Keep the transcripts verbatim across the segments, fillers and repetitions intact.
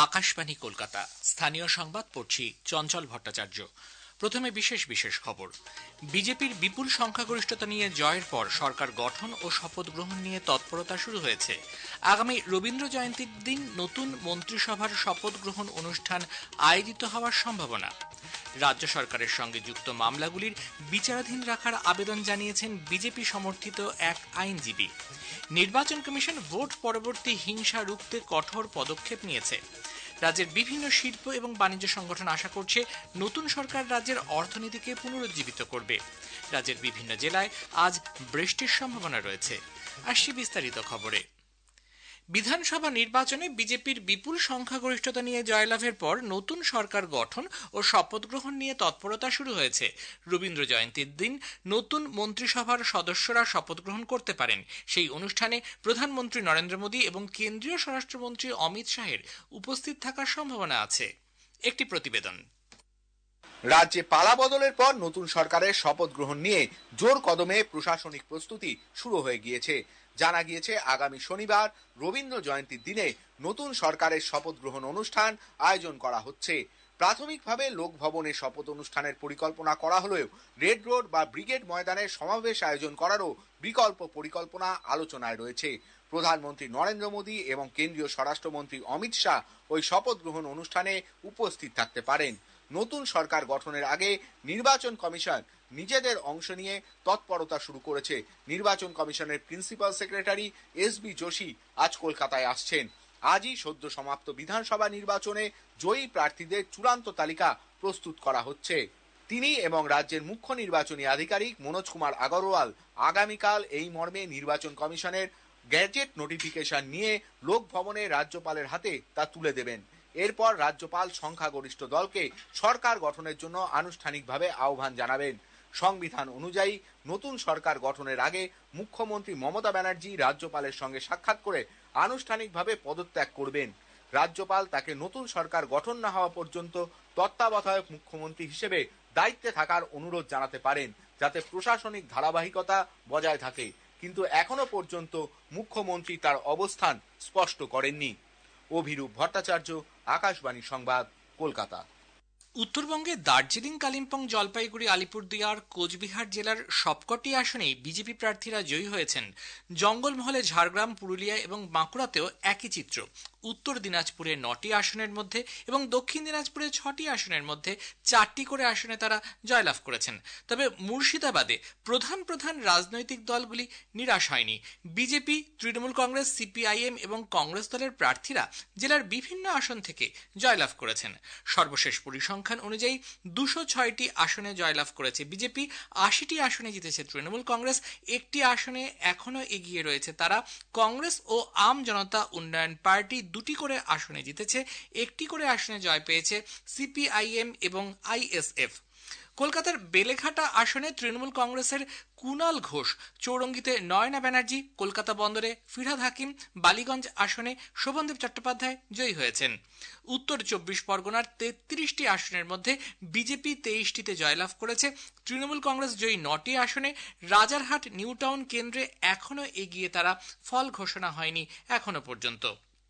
আকাশবাণী কলকাতা। স্থানীয় সংবাদ পড়ছি চঞ্চল ভট্টাচার্য। প্রথমে বিশেষ বিশেষ খবর। বিজেপির বিপুল সংখ্যাগরিষ্ঠতা নিয়ে জয়ের পর সরকার গঠন ও শপথ গ্রহণ নিয়ে তৎপরতা শুরু হয়েছে। আগামী রবীন্দ্র জয়ন্তীর দিন নতুন মন্ত্রিসভার শপথ গ্রহণ অনুষ্ঠান আয়োজিত হওয়ার সম্ভাবনা। রাজ্য সরকারের সঙ্গে যুক্ত মামলাগুলির বিচারাধীন রাখার আবেদন জানিয়েছেন বিজেপি সমর্থিত এক আইনজীবী। নির্বাচন কমিশন ভোট পরবর্তী হিংসা রুখতে কঠোর পদক্ষেপ নিয়েছে। রাজ্যের বিভিন্ন শিল্প এবং বাণিজ্য সংগঠন আশা করছে নতুন সরকার রাজ্যের অর্থনীতিকে পুনরুজ্জীবিত করবে। রাজ্যের বিভিন্ন জেলায় আজ বৃষ্টির সম্ভাবনা রয়েছে। আসছি বিস্তারিত খবরে। বিধানসভা নির্বাচনে বিজেপির বিপুল সংখ্যাগরিষ্ঠতা নিয়ে জয়লাভের পর নতুন সরকার গঠন ও শপথ গ্রহণ নিয়ে তৎপরতা শুরু হয়েছে। রবীন্দ্র জয়ন্তীর দিন নতুন মন্ত্রিসভার সদস্যরা শপথ গ্রহণ করতে পারেন। সেই অনুষ্ঠানে প্রধানমন্ত্রী নরেন্দ্র মোদী এবং কেন্দ্রীয় স্বরাষ্ট্রমন্ত্রী অমিত শাহের উপস্থিত থাকার সম্ভাবনা আছে। একটি প্রতিবেদন। রাজ্যে পালা বদলের পর নতুন সরকারের শপথ গ্রহণ নিয়ে জোর কদমে প্রশাসনিক প্রস্তুতি শুরু হয়ে গিয়েছে। জানা গিয়েছে আগামী শনিবার রবীন্দ্র জয়ন্তীর দিনে নতুন সরকারের শপথ গ্রহণ অনুষ্ঠান আয়োজন করা হচ্ছে। প্রাথমিকভাবে লোকভবনে শপথ অনুষ্ঠানের পরিকল্পনা করা হলেও রেড রোড বা ব্রিগেড ময়দানে সমাবেশ আয়োজন করারও বিকল্প পরিকল্পনা আলোচনায় রয়েছে। প্রধানমন্ত্রী নরেন্দ্র মোদী এবং কেন্দ্রীয় স্বরাষ্ট্রমন্ত্রী অমিত শাহ ওই শপথ গ্রহণ অনুষ্ঠানে উপস্থিত থাকতে পারেন। নতুন সরকার গঠনের আগে নির্বাচন কমিশন নিজেদের অংশ নিয়ে তৎপরতা শুরু করেছে। নির্বাচন কমিশনের principal secretary S B Joshi আজ কলকাতায় আসছেন। আজই সদ্য সমাপ্ত বিধানসভা নির্বাচনে জয়ী প্রার্থীদের চূড়ান্ত তালিকা প্রস্তুত করা হচ্ছে। তিনি এবং রাজ্যের মুখ্য নির্বাচনী আধিকারিক মনোজ কুমার আগরওয়াল আগামীকাল এই মর্মে নির্বাচন কমিশনের গ্যাজেট নোটিফিকেশন নিয়ে লোকভবনে রাজ্যপালের হাতে তা তুলে দেবেন। এরপর রাজ্যপাল সংখ্যাগরিষ্ঠ দলকে সরকার গঠনের জন্য আনুষ্ঠানিকভাবে আহ্বান জানাবেন। সংবিধান অনুযায়ী নতুন সরকার গঠনের আগে মুখ্যমন্ত্রী মমতা ব্যানার্জি রাজ্যপালের সঙ্গে সাক্ষাৎ করে আনুষ্ঠানিকভাবে পদত্যাগ করবেন। রাজ্যপাল তাকে নতুন সরকার গঠন না হওয়া পর্যন্ত তত্ত্বাবধায়ক মুখ্যমন্ত্রী হিসেবে দায়িত্বে থাকার অনুরোধ জানাতে পারেন, যাতে প্রশাসনিক ধারাবাহিকতা বজায় থাকে। কিন্তু এখনো পর্যন্ত মুখ্যমন্ত্রী তার অবস্থান স্পষ্ট করেননি। অভিরূপ ভট্টাচার্য, আকাশবাণী সংবাদ, কলকাতা। উত্তরবঙ্গে দার্জিলিং, কালিম্পং, জলপাইগুড়ি, আলিপুরদুয়ার, কোচবিহার জেলার সবকটি আসনেই বিজেপি প্রার্থীরা জয়ী হয়েছেন। জঙ্গলমহলে ঝাড়গ্রাম, পুরুলিয়া এবং বাঁকুড়াতেও একই চিত্র। উত্তর দিনাজপুরে নটি আসনের মধ্যে এবং দক্ষিণ দিনাজপুরে ছটি আসনের মধ্যে চারটি করে আসনে তারা জয়লাভ করেছেন। তবে মুর্শিদাবাদে প্রধান প্রধান রাজনৈতিক দলগুলি নিরাশ হয়নি। বিজেপি, তৃণমূল কংগ্রেস, সিপিআইএম এবং কংগ্রেস দলের প্রার্থীরা জেলার বিভিন্ন আসন থেকে জয়লাভ করেছেন। সর্বশেষ পরিসংখ্যান অনুযায়ী দুশো ছয়টি আসনে জয়লাভ করেছে বিজেপি, আশিটি আসনে জিতেছে তৃণমূল কংগ্রেস, একটি আসনে এখনো এগিয়ে রয়েছে তারা। কংগ্রেস ও আম জনতা উন্নয়ন পার্টি দুটি করে আসনে জিতেছে, একটি করে আসনে জয় পেয়েছে সিপিআইএম এবং আইএসএফ। কলকাতার বেলেঘাটা আসনে তৃণমূল কংগ্রেসের কুনাল ঘোষ, চৌরঙ্গিতে নয়না ব্যানার্জি, কলকাতা বন্দরে ফিরহাদ হাকিম, বালিগঞ্জ আসনে শোভনদেব চট্টোপাধ্যায় জয়ী হয়েছেন। উত্তর চব্বিশ পরগনার তেত্রিশটি আসনের মধ্যে বিজেপি তেইশটিতে জয়লাভ করেছে। তৃণমূল কংগ্রেস জয়ী নটি আসনে। রাজারহাট নিউ টাউন কেন্দ্রে এখনো এগিয়ে তারা, ফল ঘোষণা হয়নি এখনো পর্যন্ত।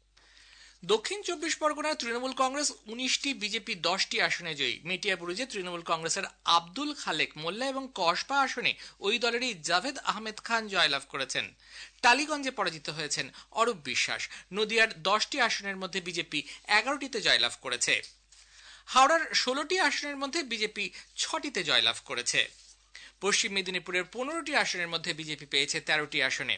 দক্ষিণ চব্বিশ পরগনার তৃণমূল কংগ্রেস উনিশটি, বিজেপি দশটি আসনে জয়ী। মেটিয়াবুরুজে তৃণমূল কংগ্রেসের আব্দুল খালেক মোল্লা এবং কসবা আসনে ওই দলেরই জাভেদ আহমেদ খান জয়লাভ করেছেন। টালিগঞ্জে পরাজিত হয়েছেন অরূপ বিশ্বাস। নদিয়ার দশটি আসনের মধ্যে বিজেপি এগারোটিতে জয়লাভ করেছে। হাওড়ার ষোলোটি আসনের মধ্যে বিজেপি ছটিতে জয়লাভ করেছে। পশ্চিম মেদিনীপুরের পনেরোটি আসনের মধ্যে বিজেপি পেয়েছে তেরোটি আসনে।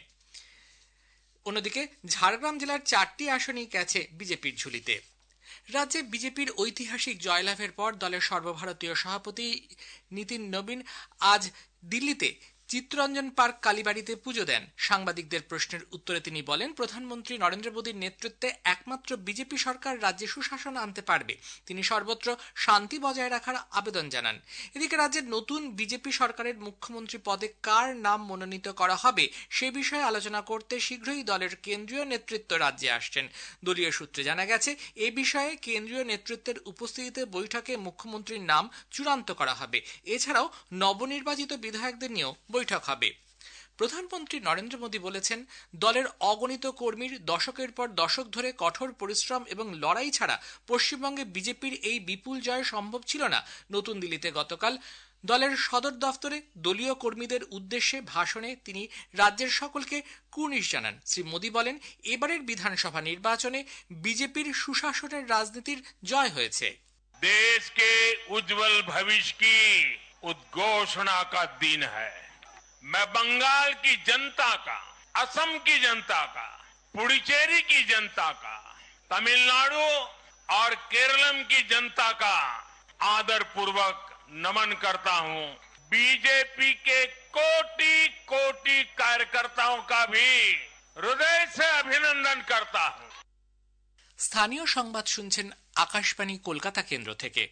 অন্যদিকে ঝাড়গ্রাম জেলার চারটি আসনই গেছে বিজেপির ঝুলিতে। রাজ্যে বিজেপির ঐতিহাসিক জয়লাভের পর দলের সর্বভারতীয় সভাপতি নীতিন নবীন আজ দিল্লিতে চিত্তরঞ্জন পার্ক কালীবাড়িতে পুজো দেন। সাংবাদিকদের প্রশ্নের উত্তরে তিনি বলেন, প্রধানমন্ত্রী নরেন্দ্র মোদীর নেতৃত্বে একমাত্র বিজেপি সরকার রাজ্যে সুশাসন আনতে পারবে। তিনি সর্বত্র শান্তি বজায় রাখার আবেদন জানান। এদিকে রাজ্যের নতুন বিজেপি সরকারের মুখ্যমন্ত্রী পদে কার নাম মনোনীত করা হবে সে বিষয়ে আলোচনা করতে শীঘ্রই দলের কেন্দ্রীয় নেতৃত্ব রাজ্যে আসছেন। দলীয় সূত্রে জানা গেছে, এ বিষয়ে কেন্দ্রীয় নেতৃত্বের উপস্থিতিতে বৈঠকে মুখ্যমন্ত্রীর নাম চূড়ান্ত করা হবে। এছাড়াও নবনির্বাচিত বিধায়কদের নিয়েও বৈঠক হবে। প্রধানমন্ত্রী নরেন্দ্র মোদী বলেছেন, দলের অগণিত কর্মীর দশকের পর দশক ধরে কঠোর পরিশ্রম এবং লড়াই ছাড়া পশ্চিমবঙ্গে বিজেপির এই বিপুল জয় সম্ভব ছিল না। নতুন দিল্লিতে গতকাল দলের সদর দফতরে দলীয় কর্মীদের উদ্দেশ্যে ভাষণে তিনি রাজ্যের সকলকে কুর্নিশ জানান। শ্রী মোদী বলেন, এবারের বিধানসভা নির্বাচনে বিজেপির সুশাসনের রাজনীতির জয় হয়েছে। देश के उज्जवल भविष्य की उद्घोषणा का दिन है। मैं बंगाल की जनता का, असम की जनता का, पुडुचेरी की जनता का, तमिलनाडु और केरलम की जनता का आदर पूर्वक नमन करता हूं। बीजेपी के कोटि कोटि कार्यकर्ताओं का भी हृदय से अभिनंदन करता हूं। স্থানীয় সংবাদ শুনছেন আকাশবাণী কলকাতা কেন্দ্র থেকে।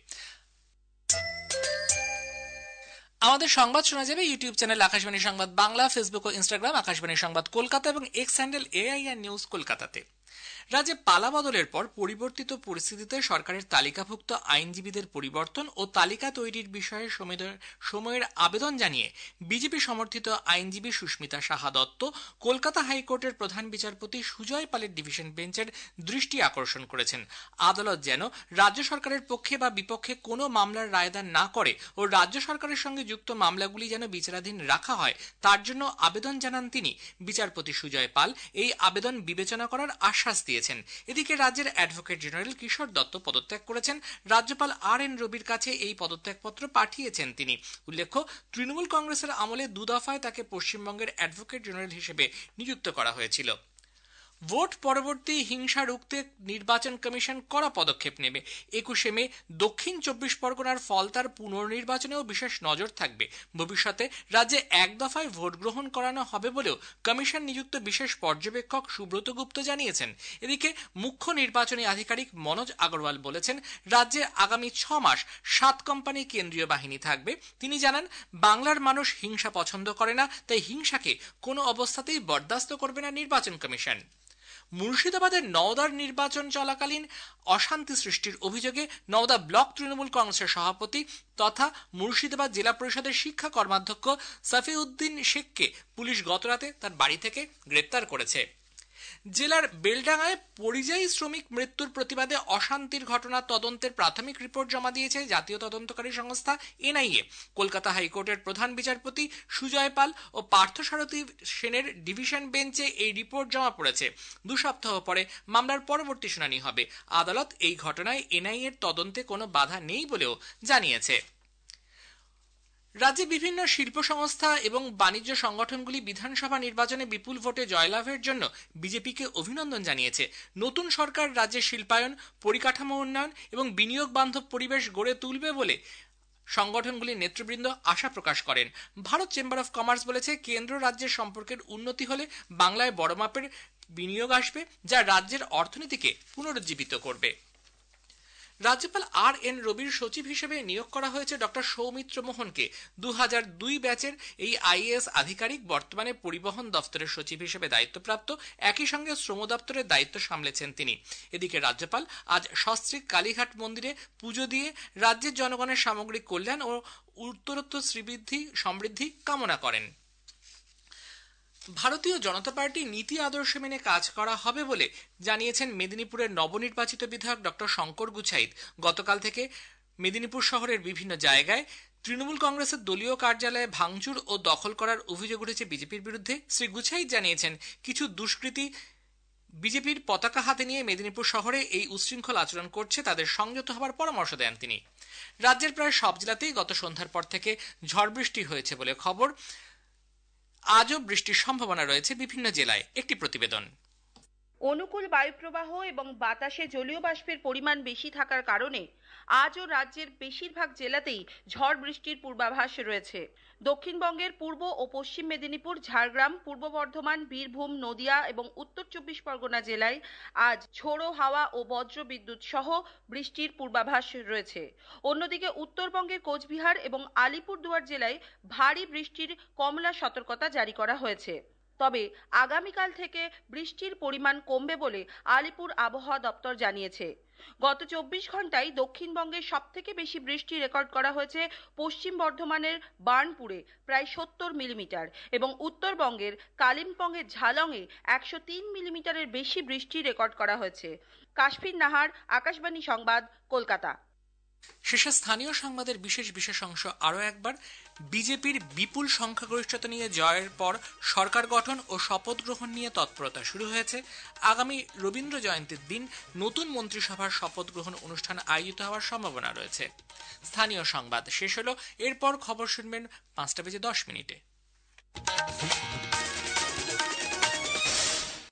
আমাদের সংবাদ শোনা যাবে YouTube channel Akashvani Sangbad Bangla, Facebook ও ইনস্টাগ্রাম আকাশবাণী সংবাদ কলকাতা এবং এক্স হ্যান্ডেল এআইআর নিউজ কলকাতাতে। রাজ্যে পালা বদলের পর পরিবর্তিত পরিস্থিতিতে সরকারের তালিকাভুক্ত আইনজীবীদের পরিবর্তন ও তালিকা তৈরির বিষয়ে সময়ের আবেদন জানিয়ে বিজেপি সমর্থিত আইনজীবী সুস্মিতা সাহা দত্ত কলকাতা হাইকোর্টের প্রধান বিচারপতি সুজয় পালের ডিভিশন বেঞ্চের দৃষ্টি আকর্ষণ করেছেন। আদালত যেন রাজ্য সরকারের পক্ষে বা বিপক্ষে কোনো মামলার রায়দান না করে ও রাজ্য সরকারের সঙ্গে যুক্ত মামলাগুলি যেন বিচারাধীন রাখা হয়, তার জন্য আবেদন জানান তিনি। বিচারপতি সুজয় পাল এই আবেদন বিবেচনা করার আশ্বাস দিয়েছেন। এদিকে রাজ্যের অ্যাডভোকেট জেনারেল কিশোর দত্ত পদত্যাগ করেছেন। রাজ্যপাল আর এন রবির কাছে এই পদত্যাগপত্র পাঠিয়েছেন তিনি। উল্লেখ্য, তৃণমূল কংগ্রেসের আমলে দু দফায় তাকে পশ্চিমবঙ্গের অ্যাডভোকেট জেনারেল হিসেবে নিযুক্ত করা হয়েছিল। ভোট পরবর্তী হিংসা রুখতে নির্বাচন কমিশন কড়া পদক্ষেপ নেবে। একুশে মে দক্ষিণ চব্বিশ পরগনার ফলতার পুনর্নির্বাচনেও বিশেষ নজর থাকবে। ভবিষ্যতে রাজ্যে এক দফায় ভোট গ্রহণ করানো হবে বলেও কমিশন নিযুক্ত বিশেষ পর্যবেক্ষক সুব্রত গুপ্ত জানিয়েছেন। এদিকে মুখ্য নির্বাচনী আধিকারিক মনোজ আগরওয়াল বলেছেন, রাজ্যে আগামী ছ মাস সাত কোম্পানি কেন্দ্রীয় বাহিনী থাকবে। তিনি জানান, বাংলার মানুষ হিংসা পছন্দ করে না, তাই হিংসাকে কোনো অবস্থাতেই বরদাস্ত করবে না নির্বাচন কমিশন। মুর্শিদাবাদের নওদার নির্বাচন চলাকালীন অশান্তি সৃষ্টির অভিযোগে নওদা ব্লক তৃণমূল কংগ্রেসের সভাপতি তথা মুর্শিদাবাদ জেলা পরিষদের শিক্ষা কর্মাধ্যক্ষ সাফিউদ্দিন শেখকে পুলিশ গতরাতে তার বাড়ি থেকে গ্রেপ্তার করেছে। জেলার বেলডাঙ্গায় পরিযায়ী শ্রমিক মৃত্যুর প্রতিবাদে অশান্তির ঘটনা তদন্তের প্রাথমিক রিপোর্ট জমা দিয়েছে জাতীয় তদন্তকারী সংস্থা এনআইএ। কলকাতা হাইকোর্টের প্রধান বিচারপতি সুজয় পাল ও পার্থসারথী সেনের ডিভিশন বেঞ্চে এই রিপোর্ট জমা পড়েছে। দু সপ্তাহ পরে মামলার পরবর্তী শুনানি হবে। আদালত এই ঘটনায় এনআইএর তদন্তে কোনো বাধা নেই বলেও জানিয়েছে। রাজ্যে বিভিন্ন শিল্প সংস্থা এবং বাণিজ্য সংগঠনগুলি বিধানসভা নির্বাচনে বিপুল ভোটে জয়লাভের জন্য বিজেপিকে অভিনন্দন জানিয়েছে। নতুন সরকার রাজ্যে শিল্পায়ন, পরিকাঠামো উন্নয়ন এবং বিনিয়োগ বান্ধব পরিবেশ গড়ে তুলবে বলে সংগঠনগুলির নেতৃবৃন্দ আশা প্রকাশ করেন। ভারত চেম্বার অফ কমার্স বলেছে, কেন্দ্র রাজ্যের সম্পর্কের উন্নতি হলে বাংলায় বড় মাপের বিনিয়োগ আসবে, যা রাজ্যের অর্থনীতিকে পুনরুজ্জীবিত করবে। রাজ্যপাল আর এন রবির সচিব হিসেবে নিয়োগ করা হয়েছে ডক্টর সৌমিত্র মোহনকে। দু হাজার দুই ব্যাচের এই আইএএস আধিকারিক বর্তমানে পরিবহন দপ্তরের সচিব হিসেবে দায়িত্বপ্রাপ্ত। একই সঙ্গে শ্রম দপ্তরের দায়িত্ব সামলেছেন তিনি। এদিকে রাজ্যপাল আজ সস্ত্রীক কালীঘাট মন্দিরে পুজো দিয়ে রাজ্যের জনগণের সামগ্রিক কল্যাণ ও উত্তরোত্তর শ্রীবৃদ্ধি সমৃদ্ধি কামনা করেন। ভারতীয় জনতা পার্টি নীতি আদর্শ মেনে কাজ করা হবে বলে জানিয়েছেন মেদিনীপুরের নবনির্বাচিত বিধায়ক ডক্টর শঙ্কর গুছাইত। গতকাল থেকে মেদিনীপুর শহরের বিভিন্ন জায়গায় তৃণমূল কংগ্রেসের দলীয় কার্যালয়ে ভাঙচুর ও দখল করার অভিযোগ উঠেছে বিজেপির বিরুদ্ধে। শ্রী গুছাইত জানিয়েছেন, কিছু দুষ্কৃতী বিজেপির পতাকা হাতে নিয়ে মেদিনীপুর শহরে এই উচ্ছৃঙ্খল আচরণ করছে, তাদের সংযত হবার পরামর্শ দেন তিনি। রাজ্যের প্রায় সব জেলাতেই গত সন্ধ্যার পর থেকে ঝড় বৃষ্টি হয়েছে বলে খবর। আজও বৃষ্টির সম্ভাবনা রয়েছে বিভিন্ন জেলায়। একটি প্রতিবেদন। অনুকূল বায়ুপ্রবাহ এবং বাতাসে জলীয় বাষ্পের পরিমাণ বেশি থাকার কারণে আজও রাজ্যের বেশিরভাগ জেলাতেই ঝড় বৃষ্টির পূর্বাভাস রয়েছে। দক্ষিণবঙ্গের পূর্ব ও পশ্চিম মেদিনীপুর, ঝাড়গ্রাম, পূর্ব বর্ধমান, বীরভূম, নদিয়া এবং উত্তর চব্বিশ পরগনা জেলায় আজ ঝোড়ো হাওয়া ও বজ্র বিদ্যুৎ সহ বৃষ্টির পূর্বাভাস রয়েছে। অন্যদিকে উত্তরবঙ্গের কোচবিহার এবং আলিপুরদুয়ার জেলায় ভারী বৃষ্টির কমলা সতর্কতা জারি করা হয়েছে। তবে আগামীকাল থেকে বৃষ্টির পরিমাণ কমবে বলে আলিপুর আবহাওয়া দপ্তর জানিয়েছে। গত চব্বিশ ঘন্টায় দক্ষিণবঙ্গে সবথেকে বেশি বৃষ্টি রেকর্ড করা হয়েছে পশ্চিম বর্ধমানের বার্নপুরে প্রায় সত্তর মিলিমিটার এবং উত্তরবঙ্গের কালিম্পংয়ের ঝালংয়ে একশো তিন মিলিমিটারের বেশি বৃষ্টি রেকর্ড করা হয়েছে। কাশফির নাহার, আকাশবাণী সংবাদ, কলকাতা। শেষে স্থানীয় সংবাদের বিশেষ বিশেষ অংশ আরও একবার। বিজেপির বিপুল সংখ্যাগরিষ্ঠতা নিয়ে জয়ের পর সরকার গঠন ও শপথ গ্রহণ নিয়ে তৎপরতা শুরু হয়েছে। আগামী রবীন্দ্র জয়ন্তীর দিন নতুন মন্ত্রিসভার শপথ গ্রহণ অনুষ্ঠান আয়োজিত হওয়ার সম্ভাবনা রয়েছে। স্থানীয় সংবাদ শেষ হলো। এরপর খবর শুনবেন পাঁচটা বেজে দশ মিনিটে।